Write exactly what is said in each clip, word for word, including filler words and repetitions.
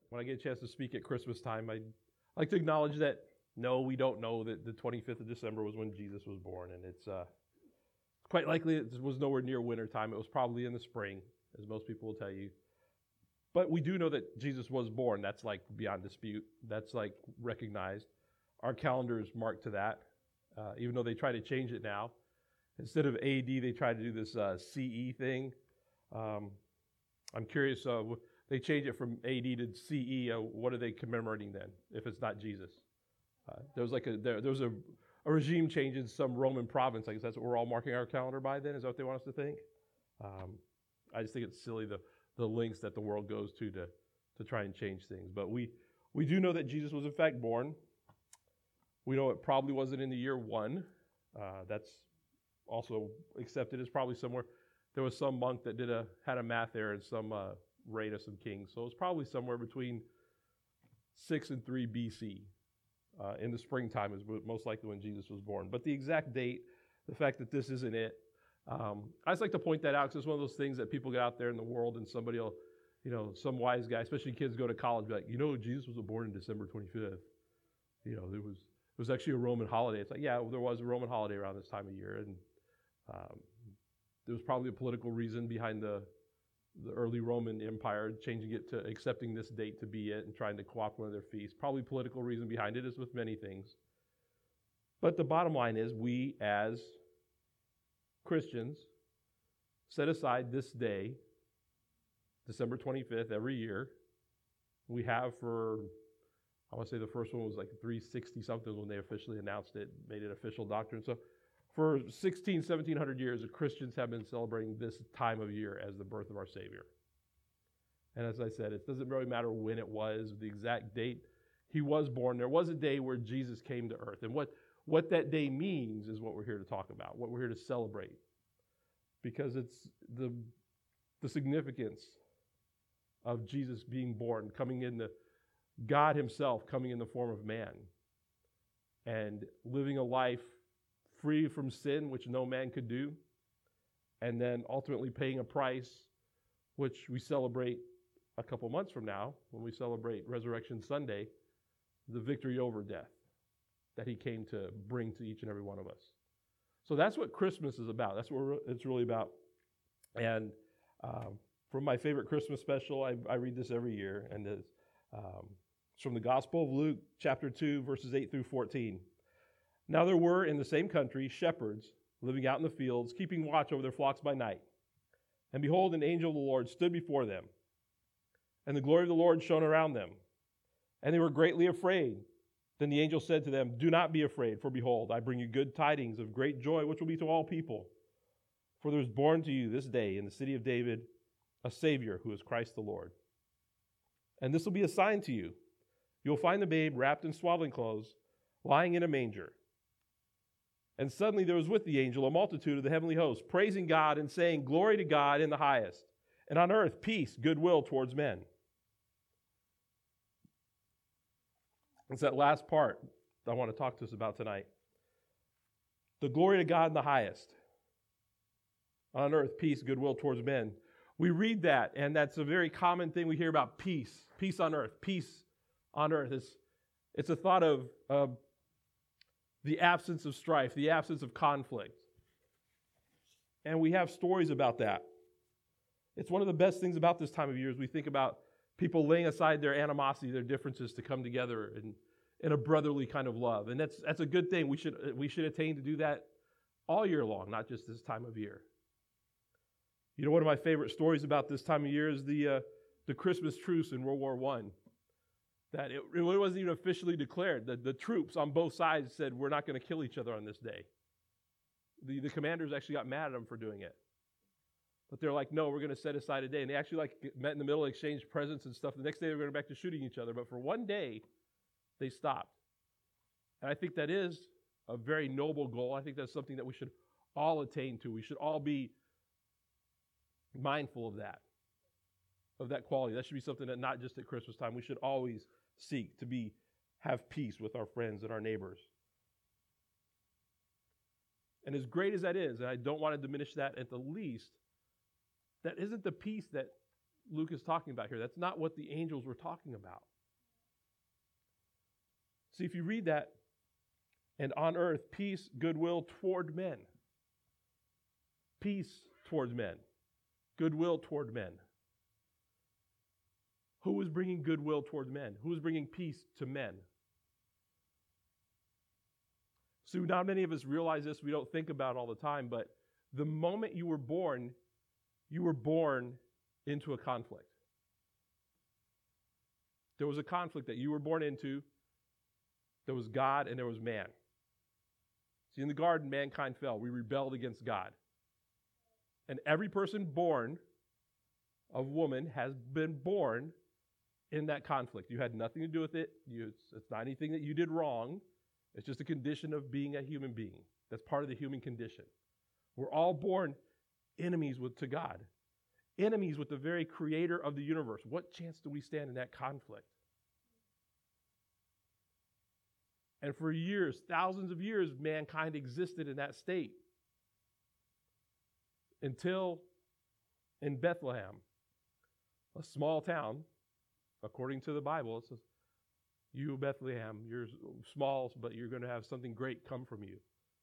when I get a chance to speak at Christmas time, I like to acknowledge that no, we don't know that the twenty-fifth of December was when Jesus was born, and it's uh, quite likely it was nowhere near winter time. It was probably in the spring, as most people will tell you. But we do know that Jesus was born. That's like beyond dispute. That's like recognized. Our calendar is marked to that, uh, even though they try to change it now. Instead of A D, they try to do this uh, C E thing. Um, I'm curious, uh, they change it from A D to C E. Uh, what are they commemorating then, if it's not Jesus? Uh, there was like a there, there was a, a regime change in some Roman province. I guess that's what we're all marking our calendar by then. Is that what they want us to think? Um, I just think it's silly the the lengths that the world goes to to to try and change things. But we we do know that Jesus was in fact born. We know it probably wasn't in the year one. Uh, that's also accepted as probably somewhere. There was some monk that did a had a math error and some uh, reign of some kings. So it was probably somewhere between six and three B C. Uh, in the springtime is most likely when Jesus was born. But the exact date, the fact that this isn't it, um, I just like to point that out because it's one of those things that people get out there in the world and somebody will, you know, some wise guy, especially kids go to college, be like, you know, Jesus was born on December twenty-fifth. You know, there was it was actually a Roman holiday. It's like, yeah, well, there was a Roman holiday around this time of year, and um, there was probably a political reason behind the the early Roman Empire changing it to accepting this date to be it and trying to co-opt one of their feasts. Probably political reason behind it, as with many things. But the bottom line is we as Christians set aside this day, December twenty-fifth, every year. We have for, I want to say the first one was like three sixty something when they officially announced it, made it official doctrine. So for sixteen, seventeen hundred years, the Christians have been celebrating this time of year as the birth of our Savior. And as I said, it doesn't really matter when it was, the exact date he was born. There was a day where Jesus came to earth. And what, what that day means is what we're here to talk about, what we're here to celebrate. Because it's the, the significance of Jesus being born, coming in the, God himself coming in the form of man and living a life free from sin, which no man could do, and then ultimately paying a price, which we celebrate a couple months from now when we celebrate Resurrection Sunday, the victory over death that he came to bring to each and every one of us. So that's what Christmas is about. That's what it's really about. And um, from my favorite Christmas special, I, I read this every year, and it's, um, it's from the Gospel of Luke, chapter two, verses eight through fourteen. Now there were in the same country shepherds living out in the fields, keeping watch over their flocks by night. And behold, an angel of the Lord stood before them, and the glory of the Lord shone around them. And they were greatly afraid. Then the angel said to them, do not be afraid, for behold, I bring you good tidings of great joy, which will be to all people. For there is born to you this day in the city of David a Savior, who is Christ the Lord. And this will be a sign to you. You will find the babe wrapped in swaddling clothes, lying in a manger. And suddenly there was with the angel a multitude of the heavenly hosts, praising God and saying, glory to God in the highest, and on earth peace, goodwill towards men. It's that last part that I want to talk to us about tonight. The glory to God in the highest, on earth peace, goodwill towards men. We read that, and that's a very common thing we hear about peace. Peace on earth, peace on earth. It's, it's a thought of uh, the absence of strife, the absence of conflict. And we have stories about that. It's one of the best things about this time of year is we think about people laying aside their animosity, their differences to come together in, in a brotherly kind of love. And that's that's a good thing. We should we should attain to do that all year long, not just this time of year. You know, one of my favorite stories about this time of year is the uh, the Christmas truce in World War One. That it really wasn't even officially declared. The, the troops on both sides said, we're not going to kill each other on this day. The, the commanders actually got mad at them for doing it. But they're like, no, we're going to set aside a day. And they actually like met in the middle, exchanged presents and stuff. The next day they were going back to shooting each other. But for one day, they stopped. And I think that is a very noble goal. I think that's something that we should all attain to. We should all be mindful of that, of that quality. That should be something that not just at Christmas time, we should always seek to be, have peace with our friends and our neighbors. And as great as that is, and I don't want to diminish that at the least, that isn't the peace that Luke is talking about here. That's not what the angels were talking about. See, if you read that, and on earth, peace, goodwill toward men. Peace towards men. Goodwill toward men. Who was bringing goodwill toward men? Who was bringing peace to men? So not many of us realize this. We don't think about it all the time, but the moment you were born, you were born into a conflict. There was a conflict that you were born into. There was God and there was man. See, in the garden, mankind fell. We rebelled against God. And every person born of woman has been born in that conflict. You had nothing to do with it. You, it's, it's not anything that you did wrong. It's just a condition of being a human being. That's part of the human condition. We're all born enemies with, to God. Enemies with the very creator of the universe. What chance do we stand in that conflict? And for years, thousands of years, mankind existed in that state. Until in Bethlehem, a small town, according to the Bible, it says, you, Bethlehem, you're small, but you're going to have something great come from you.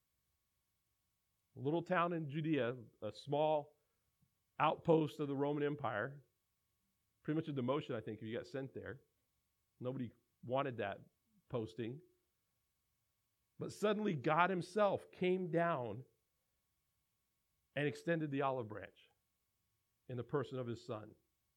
A little town in Judea, a small outpost of the Roman Empire, pretty much a demotion, I think, if you got sent there. Nobody wanted that posting. But suddenly God himself came down and extended the olive branch in the person of his son.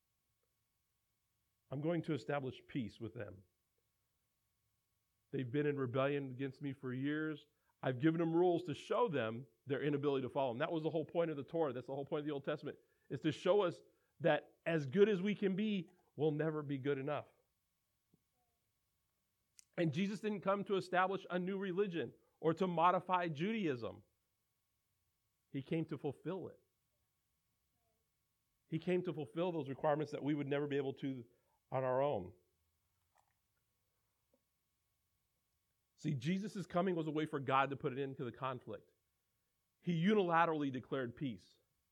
I'm going to establish peace with them. They've been in rebellion against me for years. I've given them rules to show them their inability to follow them. That was the whole point of the Torah. That's the whole point of the Old Testament, is to show us that as good as we can be, we'll never be good enough. And Jesus didn't come to establish a new religion or to modify Judaism. He came to fulfill it. He came to fulfill those requirements that we would never be able to on our own. See, Jesus' coming was a way for God to put an end to the conflict. He unilaterally declared peace.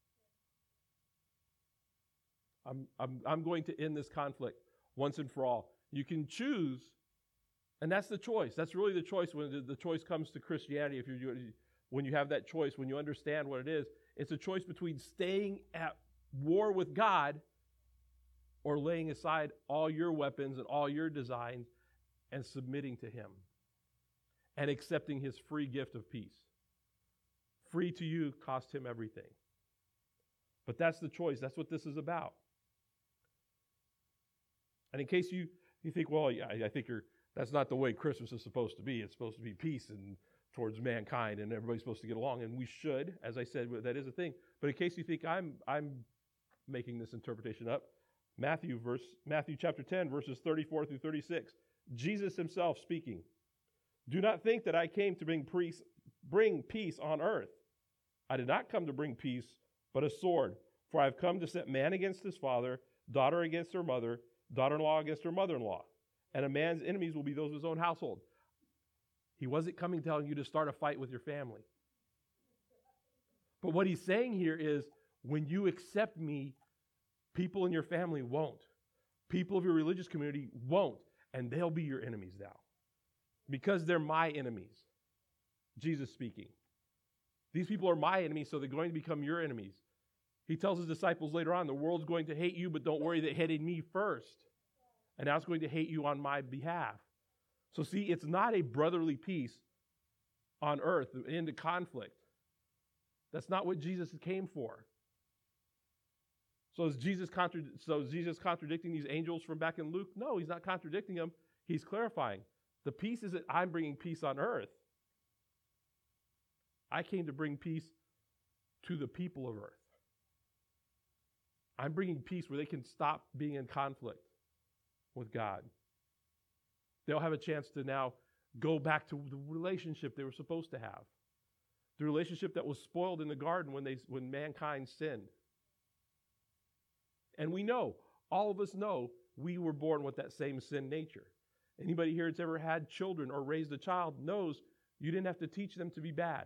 I'm, I'm, I'm going to end this conflict once and for all. You can choose, and that's the choice. That's really the choice when the, the choice comes to Christianity. If you're, when you have that choice, when you understand what it is, it's a choice between staying at war with God or laying aside all your weapons and all your designs and submitting to him and accepting his free gift of peace. Free to you, cost him everything. But that's the choice. That's what this is about. And in case you, you think, well, yeah, I think you're, that's not the way Christmas is supposed to be. It's supposed to be peace and towards mankind, and everybody's supposed to get along, and we should. As I said, that is a thing. But in case you think I'm I'm making this interpretation up, Matthew verse Matthew chapter ten, verses thirty-four through thirty-six, Jesus himself speaking. Do not think that I came to bring peace, bring peace on earth. I did not come to bring peace, but a sword. For I have come to set man against his father, daughter against her mother, daughter-in-law against her mother-in-law. And a man's enemies will be those of his own household. He wasn't coming telling you to start a fight with your family. But what he's saying here is, when you accept me, people in your family won't. People of your religious community won't. And they'll be your enemies now. Because they're my enemies. Jesus speaking. These people are my enemies, so they're going to become your enemies. He tells his disciples later on, the world's going to hate you, but don't worry, they hated me first. And now it's going to hate you on my behalf. So see, it's not a brotherly peace on earth, into conflict. That's not what Jesus came for. So is Jesus contra- so is Jesus contradicting these angels from back in Luke? No, he's not contradicting them. He's clarifying. The peace is that I'm bringing peace on earth. I came to bring peace to the people of earth. I'm bringing peace where they can stop being in conflict with God. They'll have a chance to now go back to the relationship they were supposed to have. The relationship that was spoiled in the garden when they when mankind sinned. And we know, all of us know, we were born with that same sin nature. Anybody here that's ever had children or raised a child knows you didn't have to teach them to be bad.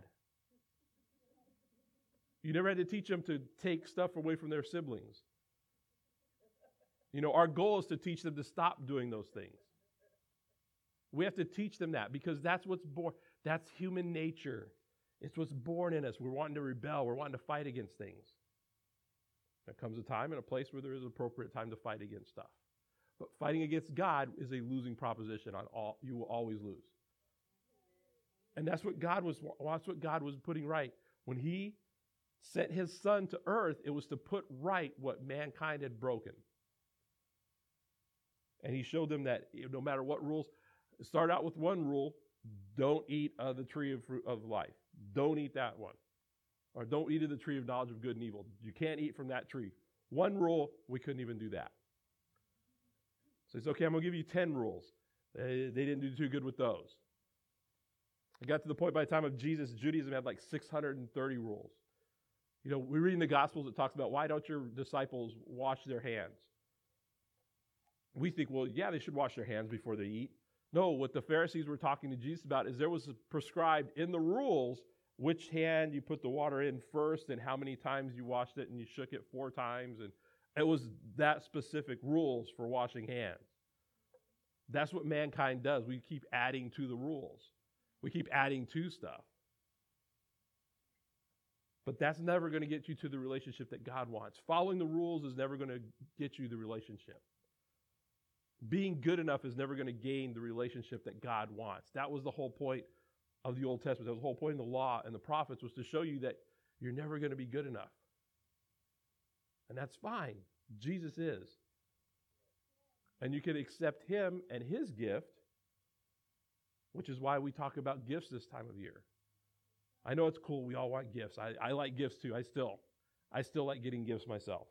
You never had to teach them to take stuff away from their siblings. You know, our goal is to teach them to stop doing those things. We have to teach them that because that's what's born. That's human nature. It's what's born in us. We're wanting to rebel. We're wanting to fight against things. There comes a time and a place where there is an appropriate time to fight against stuff. But fighting against God is a losing proposition. On all, you will always lose. And that's what God was. That's what God was putting right when He sent His Son to earth. It was to put right what mankind had broken. And He showed them that no matter what rules, start out with one rule: don't eat of the tree of fruit of life. Don't eat that one, or don't eat of the tree of knowledge of good and evil. You can't eat from that tree. One rule, we couldn't even do that. So it's okay. I'm gonna give you ten rules. They, they didn't do too good with those. It got to the point by the time of Jesus, Judaism had like six hundred thirty rules. You know, we read in the Gospels, it talks about why don't your disciples wash their hands? We think, well, yeah, they should wash their hands before they eat. No, what the Pharisees were talking to Jesus about is there was prescribed in the rules which hand you put the water in first and how many times you washed it, and you shook it four times. And it was that specific rules for washing hands. That's what mankind does. We keep adding to the rules. We keep adding to stuff. But that's never going to get you to the relationship that God wants. Following the rules is never going to get you the relationship. Being good enough is never going to gain the relationship that God wants. That was the whole point of the Old Testament. That was the whole point of the law and the prophets, was to show you that you're never going to be good enough. And that's fine. Jesus is. And you can accept Him and His gift, which is why we talk about gifts this time of year. I know it's cool. We all want gifts. I, I like gifts too. I still, I still like getting gifts myself.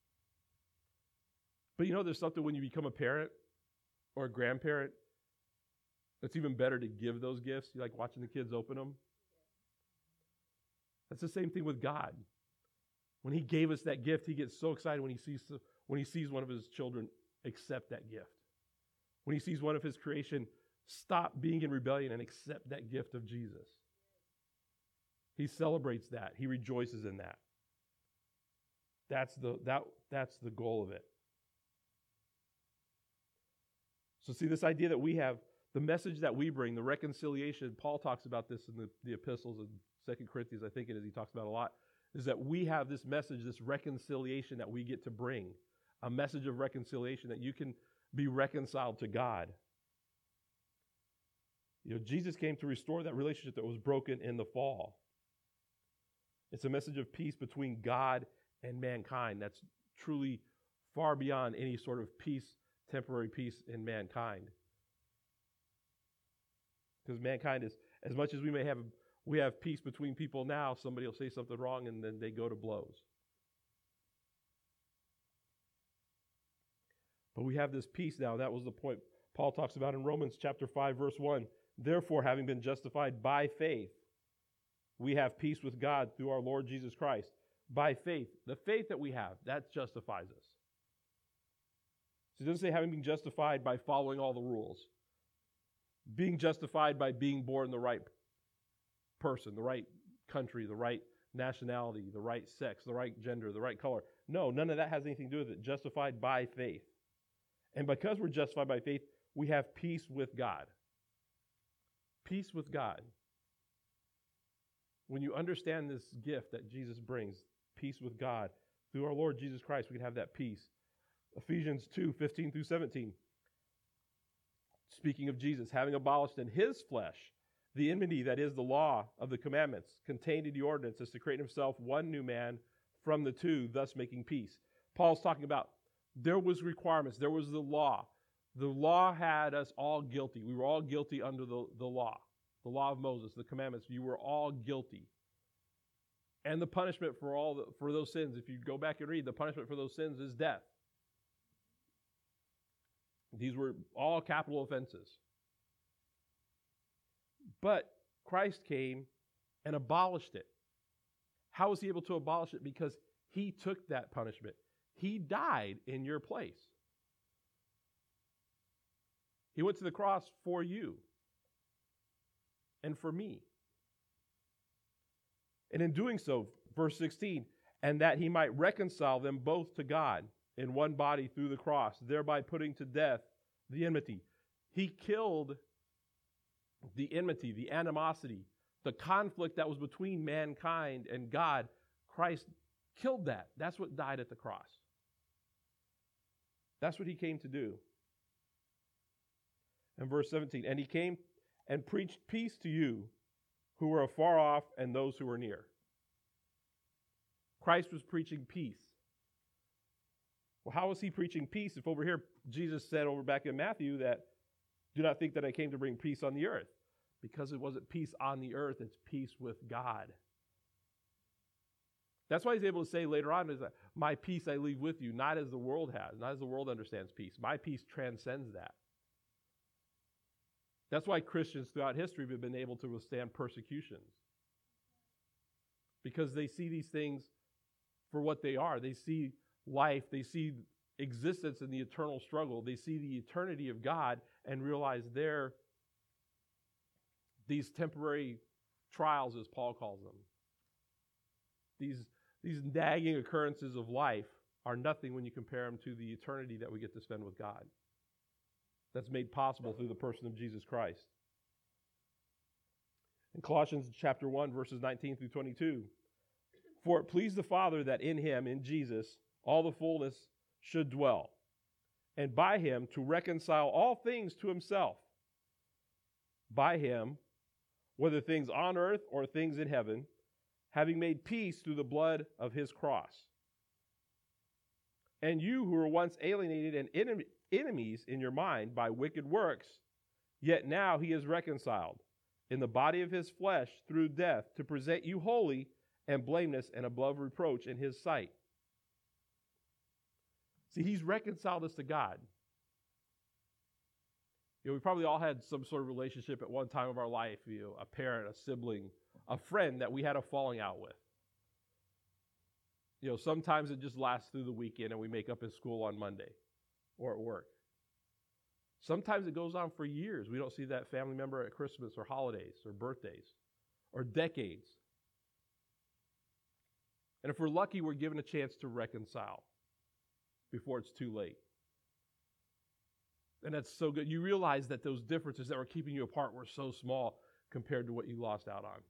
But you know, there's something when you become a parent or a grandparent, it's even better to give those gifts. You like watching the kids open them. That's the same thing with God. When He gave us that gift, He gets so excited when He sees when He sees one of His children accept that gift. When He sees one of His creation stop being in rebellion and accept that gift of Jesus. He celebrates that. He rejoices in that. That's the that that's the goal of it. So see, this idea that we have, the message that we bring, the reconciliation, Paul talks about this in the, the epistles in Second Corinthians, I think it is, he talks about a lot, is that we have this message, this reconciliation that we get to bring, a message of reconciliation, that you can be reconciled to God. You know, Jesus came to restore that relationship that was broken in the fall. It's a message of peace between God and mankind that's truly far beyond any sort of peace, temporary peace in mankind. Because mankind is, as much as we may have, we have peace between people now, somebody will say something wrong and then they go to blows. But we have this peace now. That was the point Paul talks about in Romans chapter five, verse one. Therefore, having been justified by faith, we have peace with God through our Lord Jesus Christ. By faith. The faith that we have, that justifies us. So it doesn't say having been justified by following all the rules. Being justified by being born the right person, the right country, the right nationality, the right sex, the right gender, the right color. No, none of that has anything to do with it. Justified by faith. And because we're justified by faith, we have peace with God. Peace with God. When you understand this gift that Jesus brings, peace with God, through our Lord Jesus Christ, we can have that peace. Ephesians two, fifteen through seventeen. Speaking of Jesus, having abolished in His flesh the enmity, that is the law of the commandments, contained in the ordinances, to create in Himself one new man from the two, thus making peace. Paul's talking about there was requirements, there was the law. The law had us all guilty. We were all guilty under the, the law. The law of Moses, the commandments, you were all guilty. And the punishment for all the, for those sins, if you go back and read, the punishment for those sins is death. These were all capital offenses. But Christ came and abolished it. How was He able to abolish it? Because He took that punishment. He died in your place. He went to the cross for you and for me. And in doing so, verse sixteen, and that He might reconcile them both to God in one body through the cross, thereby putting to death the enmity. He killed the enmity, the animosity, the conflict that was between mankind and God. Christ killed that. That's what died at the cross. That's what he came to do. And verse seventeen, and he came and preached peace to you who were afar off and those who were near. Christ was preaching peace. Well, how was he preaching peace if over here Jesus said over back in Matthew that do not think that I came to bring peace on the earth? Because it wasn't peace on the earth, it's peace with God. That's why he's able to say later on is that my peace I leave with you, not as the world has, not as the world understands peace. My peace transcends that. That's why Christians throughout history have been able to withstand persecutions. Because they see these things for what they are. They see life, they see existence in the eternal struggle. They see the eternity of God and realize they're these temporary trials, as Paul calls them. These, these nagging occurrences of life are nothing when you compare them to the eternity that we get to spend with God. That's made possible through the person of Jesus Christ. In Colossians chapter one, verses nineteen through twenty-two, for it pleased the Father that in him, in Jesus, all the fullness should dwell, and by him to reconcile all things to himself. By him, whether things on earth or things in heaven, having made peace through the blood of his cross. And you who were once alienated and enemy, enemies in your mind by wicked works, yet now he is reconciled in the body of his flesh through death to present you holy and blameless and above reproach in his sight. See, he's reconciled us to God. You know, we probably all had some sort of relationship at one time of our life, you know, a parent, a sibling, a friend that we had a falling out with. You know, sometimes it just lasts through the weekend and we make up in school on Monday or at work. Sometimes it goes on for years. We don't see that family member at Christmas or holidays or birthdays or decades. And if we're lucky, we're given a chance to reconcile before it's too late. And that's so good. You realize that those differences that were keeping you apart were so small compared to what you lost out on.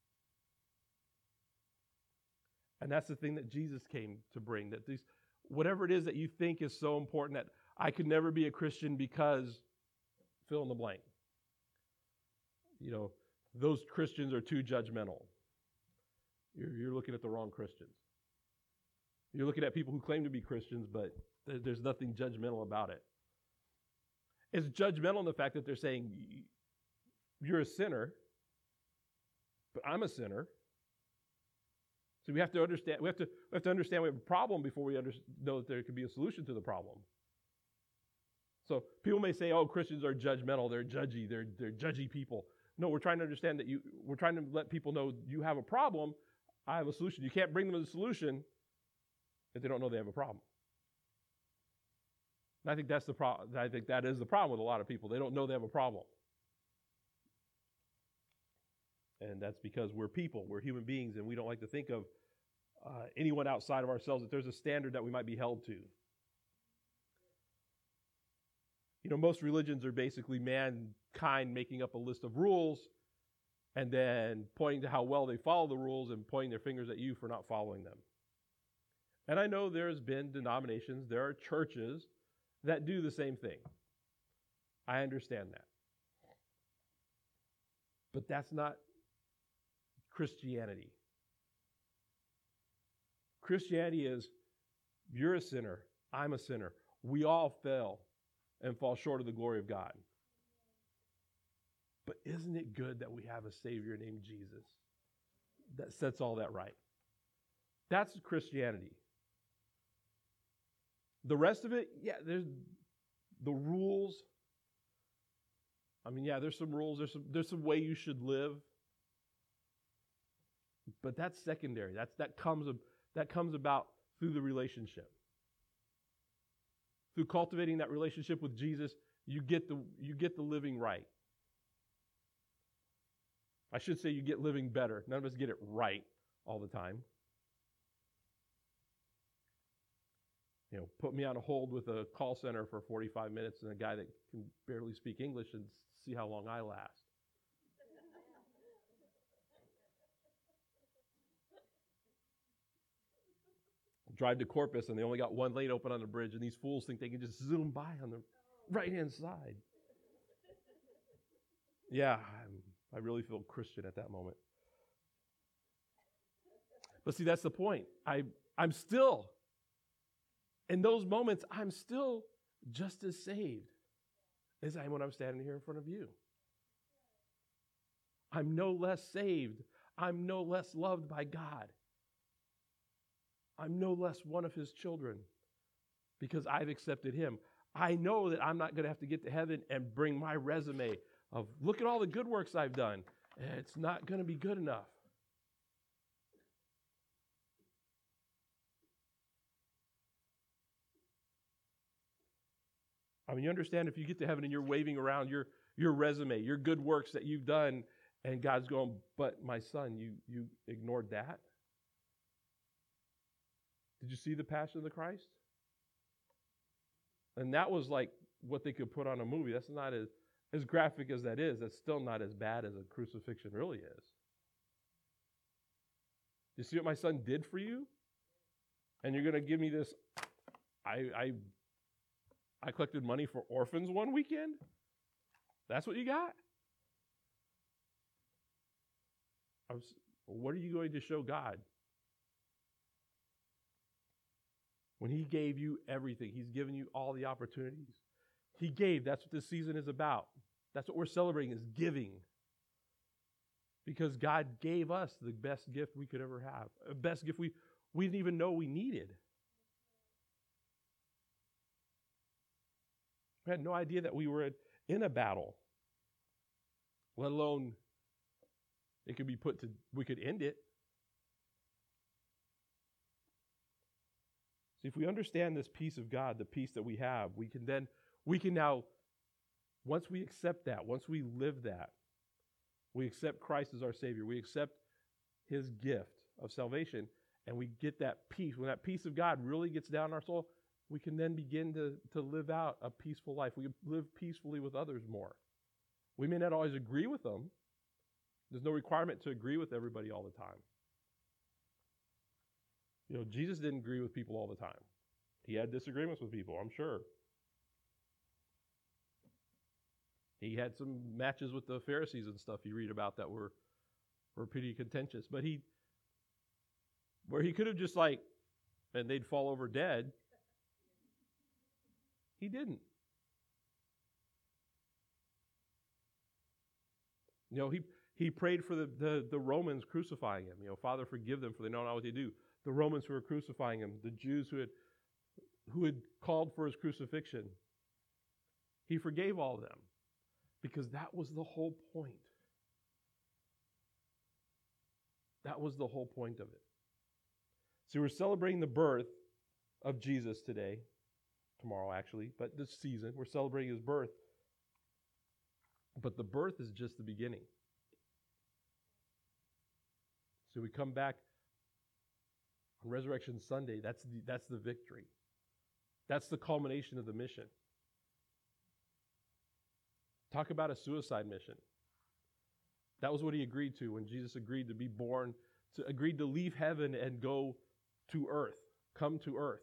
And that's the thing that Jesus came to bring, that these, whatever it is that you think is so important, that I could never be a Christian because fill in the blank. You know, those Christians are too judgmental. You're, you're looking at the wrong Christians. You're looking at people who claim to be Christians, but th- there's nothing judgmental about it. It's judgmental in the fact that they're saying, you're a sinner, but I'm a sinner. So we have to understand. We have to. We have to understand we have a problem before we under, know that there could be a solution to the problem. So people may say, "Oh, Christians are judgmental. They're judgy. They're they're judgy people." No, we're trying to understand that you. We're trying to let people know you have a problem. I have a solution. You can't bring them a solution if they don't know they have a problem. And I think that's the problem. I think that is the problem with a lot of people. They don't know they have a problem. And that's because we're people, we're human beings, and we don't like to think of uh, anyone outside of ourselves, that there's a standard that we might be held to. You know, most religions are basically mankind making up a list of rules and then pointing to how well they follow the rules and pointing their fingers at you for not following them. And I know there's been denominations, there are churches that do the same thing. I understand that. But that's not Christianity. Christianity is, you're a sinner, I'm a sinner. We all fail and fall short of the glory of God. But isn't it good that we have a Savior named Jesus that sets all that right? That's Christianity. The rest of it, yeah, there's the rules. I mean, yeah, there's some rules. There's some, there's some way you should live. But that's secondary. That's that comes that comes about through the relationship. Through cultivating that relationship with Jesus, you get the you get the living right. I should say you get living better. None of us get it right all the time. You know, put me on a hold with a call center for forty-five minutes and a guy that can barely speak English and see how long I last. Drive to Corpus and they only got one lane open on the bridge, and these fools think they can just zoom by on the right-hand side. Yeah, I'm, I really feel Christian at that moment. But see, that's the point. I, I'm still, in those moments, I'm still just as saved as I am when I'm standing here in front of you. I'm no less saved. I'm no less loved by God. I'm no less one of his children because I've accepted him. I know that I'm not going to have to get to heaven and bring my resume of, look at all the good works I've done. It's not going to be good enough. I mean, you understand if you get to heaven and you're waving around your, your resume, your good works that you've done, and God's going, but my son, you, you ignored that? Did you see the Passion of the Christ? And that was like what they could put on a movie. That's not as, as graphic as that is. That's still not as bad as a crucifixion really is. You see what my son did for you? And you're going to give me this, I, I, I collected money for orphans one weekend? That's what you got? I was, what are you going to show God? When he gave you everything, he's given you all the opportunities. He gave. That's what this season is about. That's what we're celebrating, is giving. Because God gave us the best gift we could ever have. The best gift we, we didn't even know we needed. We had no idea that we were in a battle, let alone it could be put to, we could end it. See, if we understand this peace of God, the peace that we have, we can then, we can now, once we accept that, once we live that, we accept Christ as our Savior, we accept his gift of salvation, and we get that peace. When that peace of God really gets down in our soul, we can then begin to, to live out a peaceful life. We live peacefully with others more. We may not always agree with them. There's no requirement to agree with everybody all the time. You know, Jesus didn't agree with people all the time. He had disagreements with people, I'm sure. He had some matches with the Pharisees and stuff you read about that were, were pretty contentious. But he, where he could have just like, and they'd fall over dead, he didn't. You know, he, he prayed for the, the, the Romans crucifying him. You know, Father, forgive them, for they know not what they do. The Romans who were crucifying him, the Jews who had, who had called for his crucifixion. He forgave all of them because that was the whole point. That was the whole point of it. So we're celebrating the birth of Jesus today, tomorrow actually, but this season we're celebrating his birth. But the birth is just the beginning. So we come back on Resurrection Sunday, that's the, that's the victory. That's the culmination of the mission. Talk about a suicide mission. That was what he agreed to when Jesus agreed to be born, to agreed to leave heaven and go to earth, come to earth.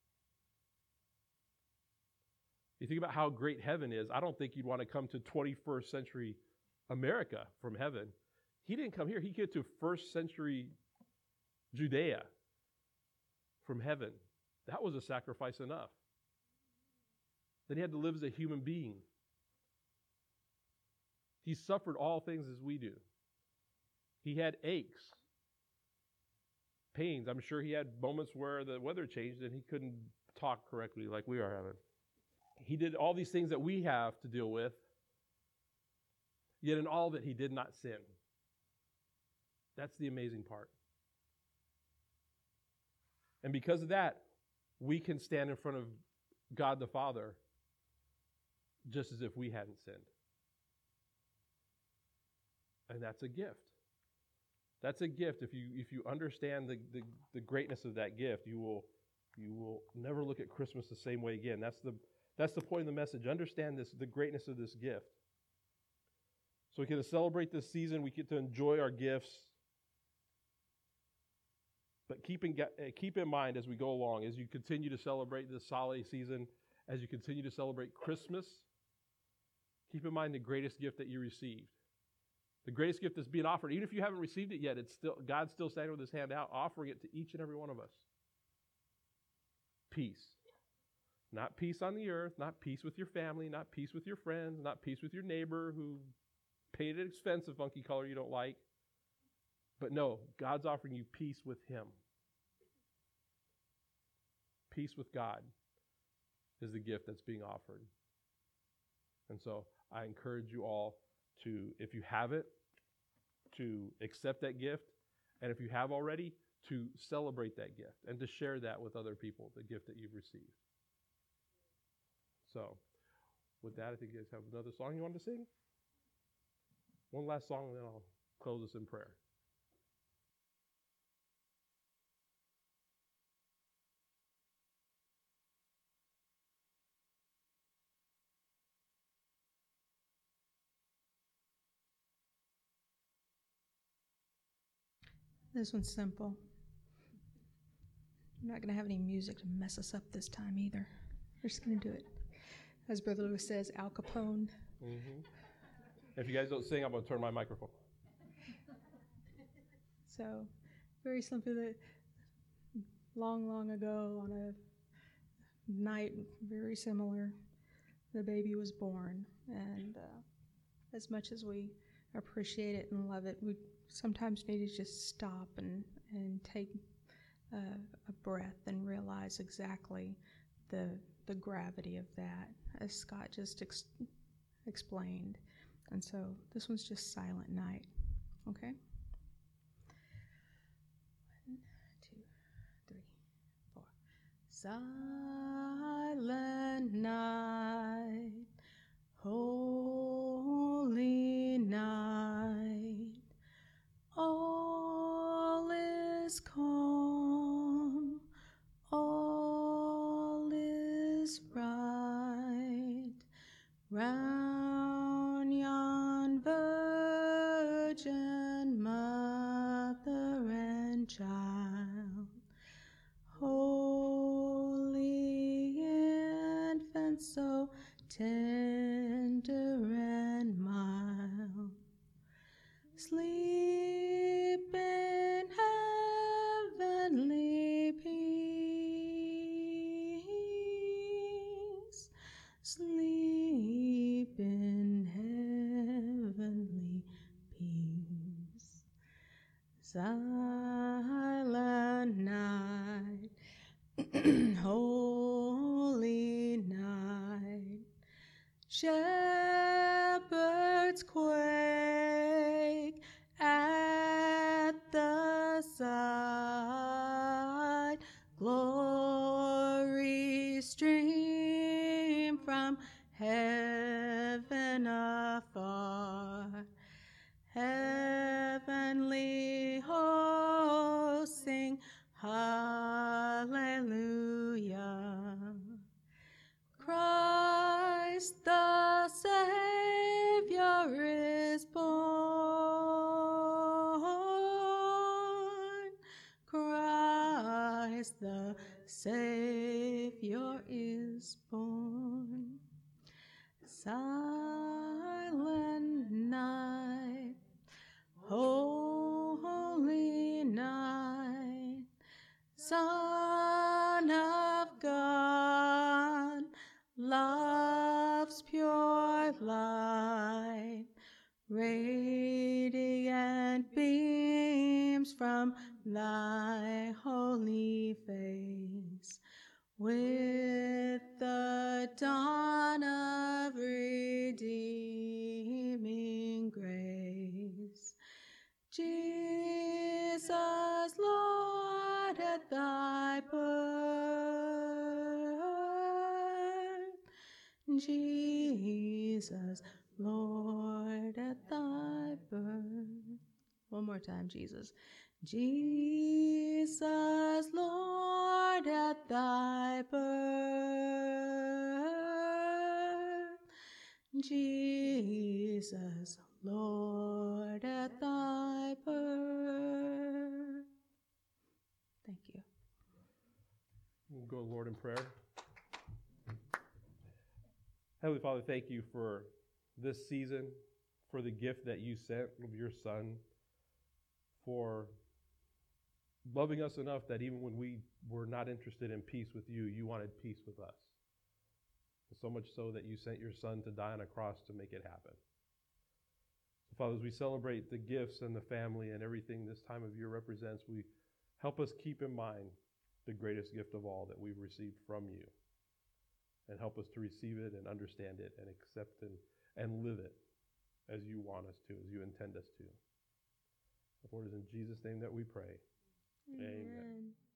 You think about how great heaven is. I don't think you'd want to come to twenty-first century America from heaven. He didn't come here. He came to first century Judea from heaven. That was a sacrifice enough. Then he had to live as a human being. He suffered all things as we do. He had aches, pains. I'm sure he had moments where the weather changed and he couldn't talk correctly like we are having. He did all these things that we have to deal with, yet in all of it he did not sin. That's the amazing part. And because of that, we can stand in front of God the Father just as if we hadn't sinned. And that's a gift. That's a gift. If you if you understand the, the, the greatness of that gift, you will You will never look at Christmas the same way again. That's the that's the point of the message. Understand this, the greatness of this gift. So we get to celebrate this season. We get to enjoy our gifts. But keep in, keep in mind as we go along, as you continue to celebrate this holiday season, as you continue to celebrate Christmas, keep in mind the greatest gift that you received. The greatest gift that's being offered. Even if you haven't received it yet, it's still God's still standing with his hand out, offering it to each and every one of us. Peace. Not peace on the earth, not peace with your family, not peace with your friends, not peace with your neighbor who painted an expensive funky color you don't like. But no, God's offering you peace with him. Peace with God is the gift that's being offered. And so I encourage you all to, if you have it, to accept that gift. And if you have already, to celebrate that gift and to share that with other people, the gift that you've received. So, with that, I think you guys have another song you want to sing? One last song, and then I'll close us in prayer. This one's simple. I'm not going to have any music to mess us up this time either. We're just going to do it. As Brother Lewis says, Al Capone. Mm-hmm. If you guys don't sing, I'm going to turn my microphone. So, very simply, that long, long ago, on a night very similar, the baby was born. And uh, as much as we appreciate it and love it, we sometimes need to just stop and, and take uh, a breath and realize exactly the the gravity of that, as Scott just ex- explained. And so this one's just Silent Night, okay? One, two, three, four. Silent night, holy night, all is calm, all is bright, round yon virgin mother and child, holy infant, so tender and mild, sleep in heavenly peace, sleep in heavenly peace. Silent night, holy night, shepherds quake at the sight, glory stream from heaven afar, heavenly hosts sing hallelujah. Christ the Savior is born. Christ the Savior is born. Silent night, holy night, Son of God, love's pure light, radiant beams from thy holy face, with the dawn of redeeming grace. Jesus, Lord, at thy birth, Jesus, Lord, at thy birth. One more time, Jesus. Jesus, Lord, Lord, at thy birth. Jesus, Lord, at thy birth. Thank you. We'll go, Lord, in prayer. Heavenly Father, thank you for this season, for the gift that you sent of your Son, for loving us enough that even when we were not interested in peace with you, you wanted peace with us. So much so that you sent your Son to die on a cross to make it happen. So, Father, as we celebrate the gifts and the family and everything this time of year represents, we help us keep in mind the greatest gift of all that we've received from you. And help us to receive it and understand it and accept it and live it as you want us to, as you intend us to. Lord, it is in Jesus' name that we pray. Amen. Amen.